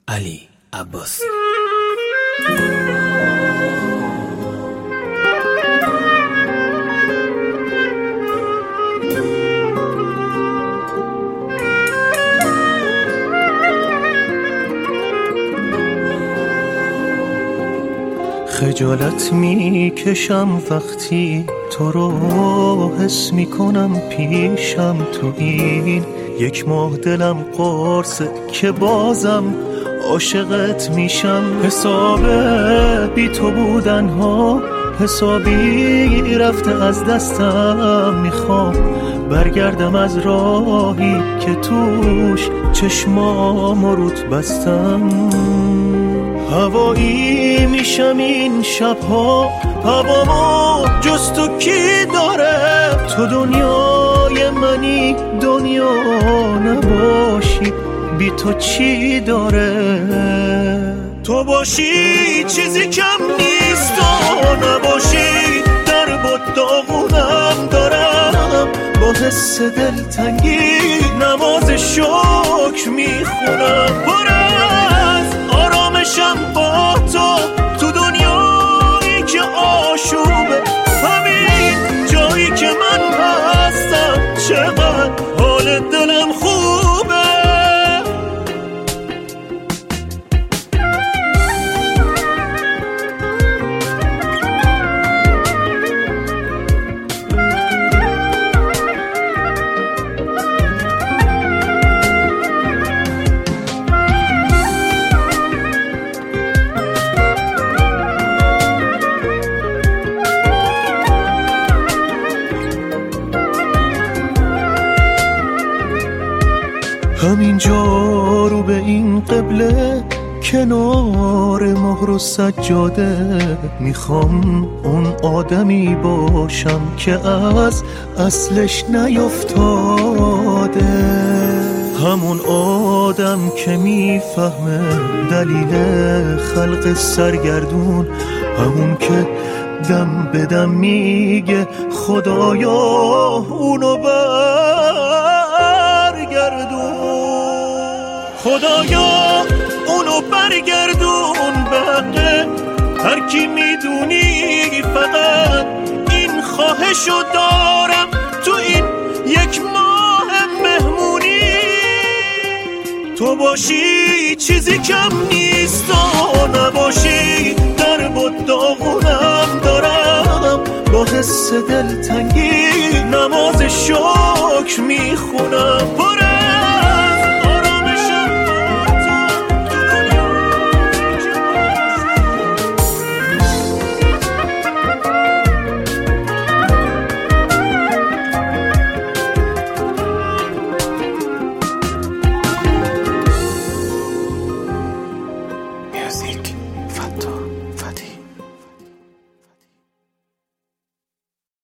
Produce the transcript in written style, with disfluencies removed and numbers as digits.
علی عباسی. خجالت میکشم وقتی تو رو حس میکنم پیشم، تو این 1 ماه دلم قرصه که بازم عاشقت میشم. حسابه بی تو بودن ها حسابی رفته از دستم، میخوام برگردم از راهی که توش چشمام روت بستم. هوایی میشم این شبها، هوامو جز تو کی داره؟ تو دنیای منی، دنیا نباشی بی تو چی داره؟ تو باشی چیزی کم نیست، تو نباشی در بود داغونم دارم. با حس دلتنگی نماز شکر میخونم، پر از آرامشم با تو دنیایی که آشوبه. همین جایی که من هستم چقدر حال دلم خوبه. همینجا رو به این قبله کنار مهر و سجاده، میخوام اون آدمی باشم که از اصلش نیفتاده. همون آدم که میفهمه دلیل خلق سرگردون، همون که دم به دم میگه خدایا اونو خدایا اونو برگردون. بقیه هر کی میدونی فقط این خواهشو دارم تو این 1 ماه مهمونی. تو باشی چیزی کم نیست، تو نباشی در بود داغونم دارم. با حس دلتنگی نماز شکر میخونم، پر Music Fatto.